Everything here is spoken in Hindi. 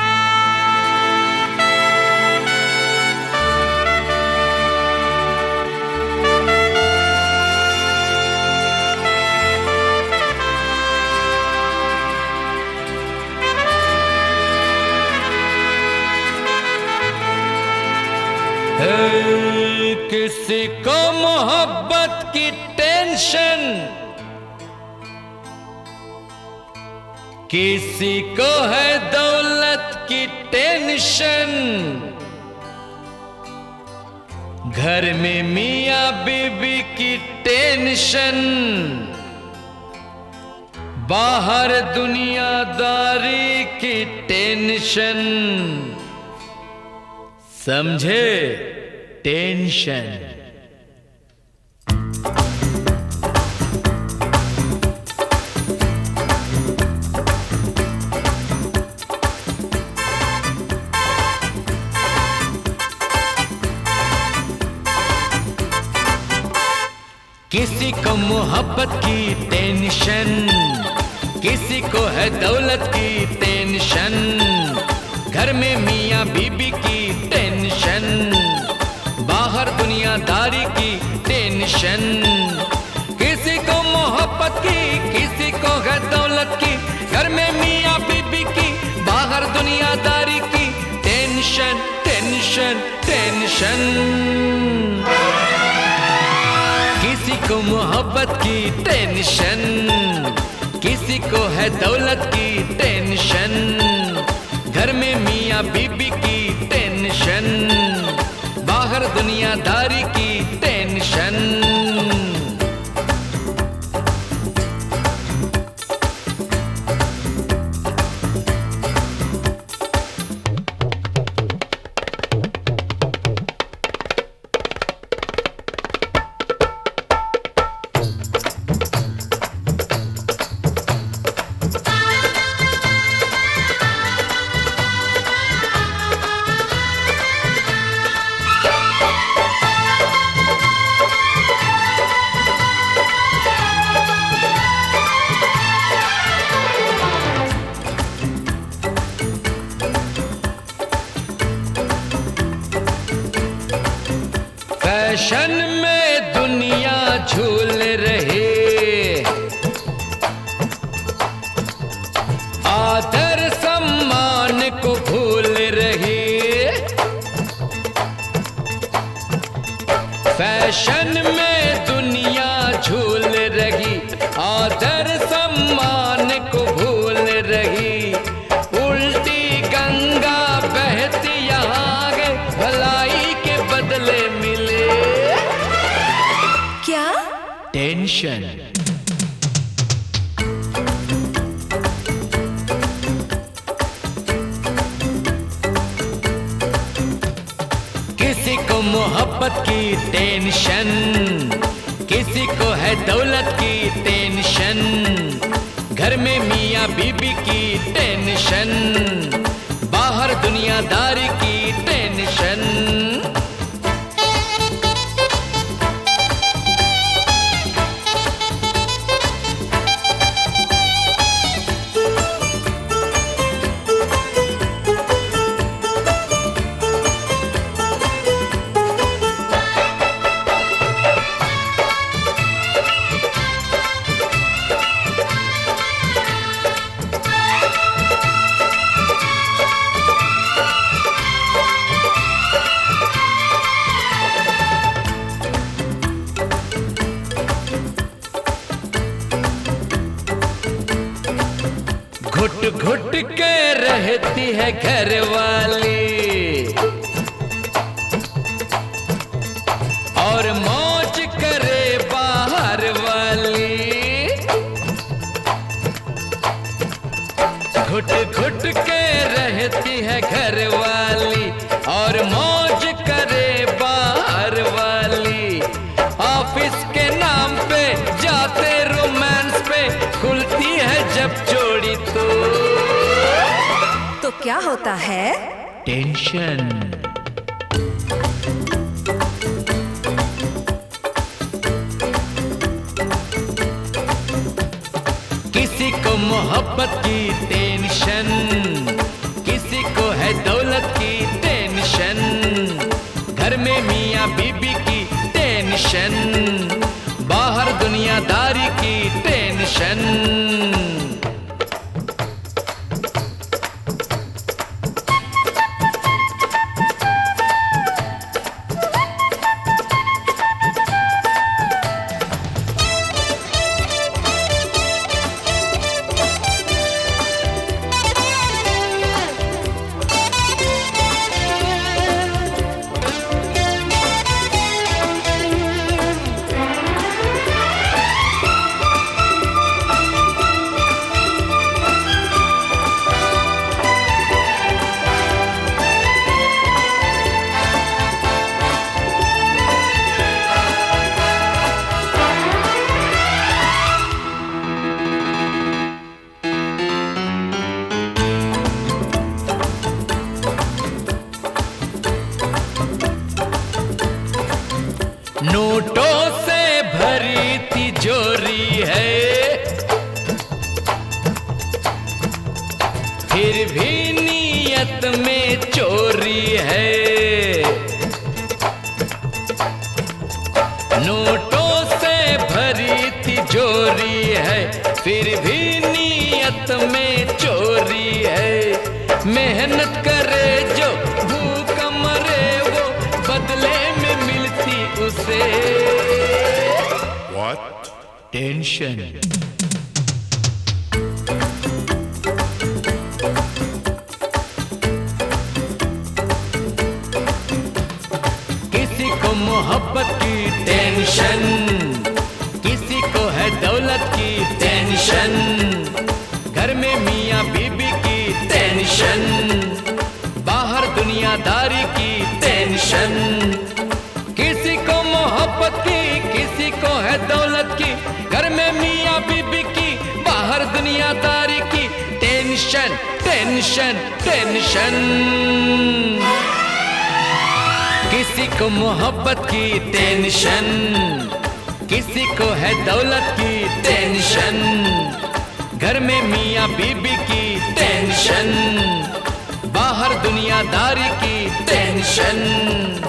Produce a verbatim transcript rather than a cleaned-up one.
किसी को मोहब्बत की टेंशन, किसी को है दौलत की टेंशन। घर में मियां बीबी की टेंशन, बाहर दुनियादारी की टेंशन। समझे? टेंशन। किसी को मोहब्बत की टेंशन, किसी को है दौलत की टेंशन। घर में मियां बीबी की टेंशन, बाहर दुनियादारी की टेंशन। किसी को मोहब्बत की, किसी को है दौलत की। घर में मियां बीबी की, बाहर दुनियादारी की टेंशन, टेंशन, टेंशन। किसी को मोहब्बत की टेंशन, किसी को है दौलत की टेंशन। घर में मियां बीबी की टेंशन, बाहर दुनियादारी की टेंशन। फैशन में दुनिया झूल रही, आदर सम्मान को भूल रही। फैशन में दुनिया झूल रही, आदर सम्मान को भूल रही। उल्टी गंगा बहती यहाँ गए, भलाई के बदले मिले क्या? टेंशन। किसी को मोहब्बत की टेंशन, किसी को है दौलत की टेंशन। घर में मियां बीबी की टेंशन, बाहर दुनियादारी की टेंशन। घुट घुट के रहती है घर वाली, और मौज करे बाहर वाली। घुट घुट के रहती है घर वाली, और मौज करे बाहर वाली। ऑफिस के नाम पे जाते रोमांस पे, खुलती है जब जोड़ी तो तो क्या होता है? टेंशन। किसी को मोहब्बत की टेंशन, किसी को टेंशन, बाहर दुनियादारी की टेंशन। नोटों से भरी तिजोरी है, फिर भी नीयत में चोरी है। नोटों से भरी तिजोरी है, फिर भी नीयत में चोरी है। मेहनत करे जो भूख मरे वो बदले में मिलती उसे What? टेंशन। किसी को मोहब्बत की टेंशन, किसी को है दौलत की टेंशन, घर में मियाँ बीबी की टेंशन, बाहर दुनियादारी की टेंशन। किसी को मोहब्बत की, किसी को है दौलत की, घर में मियाँ बीबी की, बाहर दुनियादारी की टेंशन टेंशन टेंशन। किसी को मोहब्बत की टेंशन, किसी को है दौलत की टेंशन, घर में मियाँ बीबी की टेंशन, बाहर दुनियादारी की टेंशन।